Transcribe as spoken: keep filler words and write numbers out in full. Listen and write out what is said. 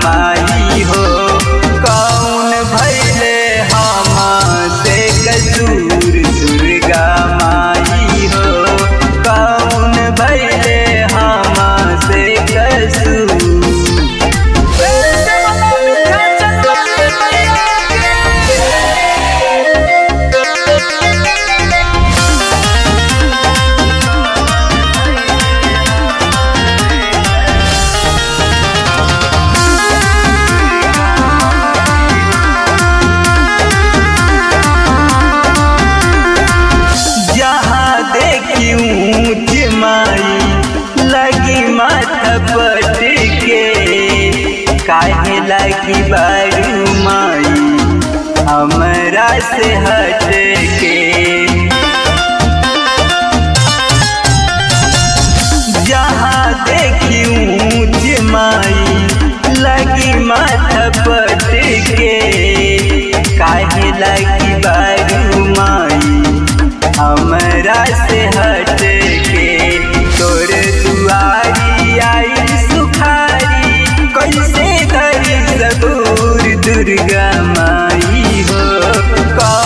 माई हो। कौन भइले हमसे कसूर दुर्गा माई हो। कौन भइले हमसे कसूर। ऊंच माई लगी माथा पट के काहे लगी बारू माई हमरा से हट के। जहाँ देखी ऊंच माई लगी माथा पट के काहे लगी बारू माई हमरा से हट के। तोर दुआरी आई सुखारी कैसे धरी सबूर दुर्गा माई हो।